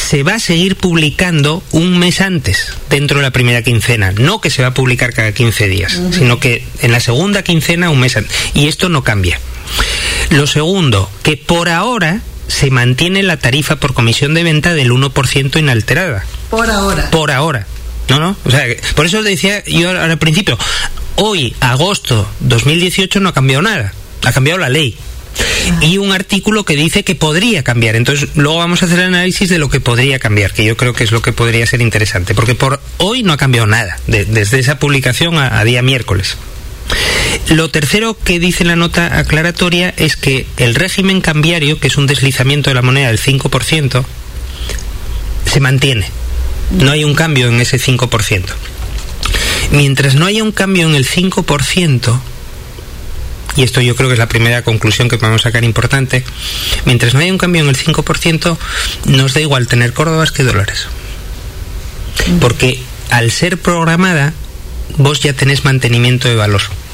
se va a seguir publicando un mes antes, dentro de la primera quincena. No que se va a publicar cada 15 días, sino que en la segunda quincena un mes antes. Y esto no cambia. Lo segundo, que por ahora se mantiene la tarifa por comisión de venta del 1% inalterada. Por ahora. Por ahora. No. O sea, por eso os decía yo al principio, hoy, agosto 2018, no ha cambiado nada. Ha cambiado la ley. Y un artículo que dice que podría cambiar. Entonces luego vamos a hacer el análisis de lo que podría cambiar, que yo creo que es lo que podría ser interesante, porque por hoy no ha cambiado nada desde esa publicación a día miércoles. Lo tercero que dice la nota aclaratoria es que el régimen cambiario, que es un deslizamiento de la moneda del 5%, se mantiene. No hay un cambio en ese 5%. Mientras no haya un cambio en el 5%, y esto yo creo que es la primera conclusión que podemos sacar importante, mientras no haya un cambio en el 5%, nos da igual tener córdobas que dólares. Porque al ser programada, vos ya tenés mantenimiento de valor.